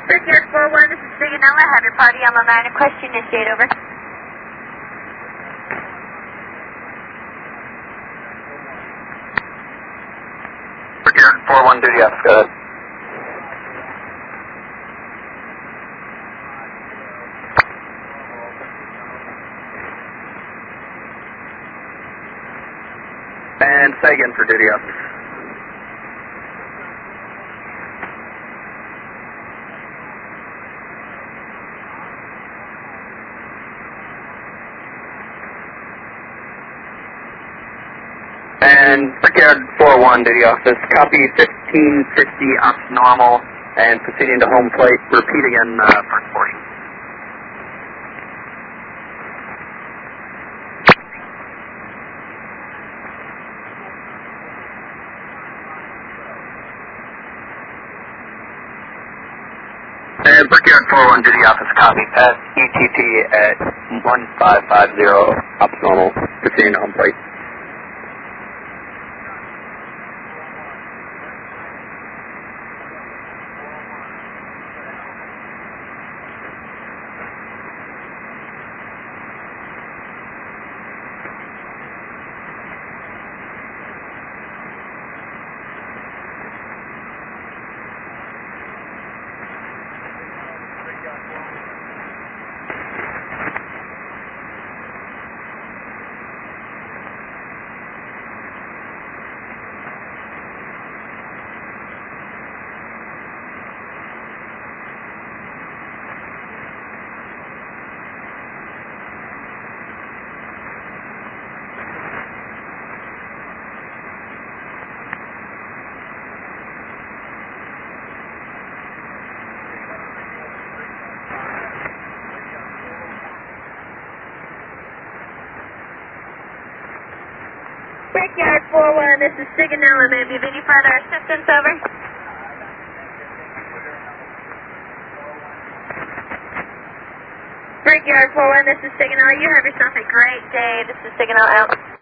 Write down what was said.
Brickyard 4-1, this is Sigonella. Have your party on line and question initiate, over. Brickyard 4-1, duty off, go ahead. And say again for duty office. And Brickyard 4-1, duty office, copy 1550 ops normal and proceeding to home plate. Repeat again, first portion. And Brickyard 4-1, duty office, copy, pass UTP at 1550 ops normal, proceeding to home plate. Brickyard 4-1, this is Sigonella. May I give any further assistance, over? Brickyard 4-1, this is Sigonella. You have yourself a great day. This is Sigonella out.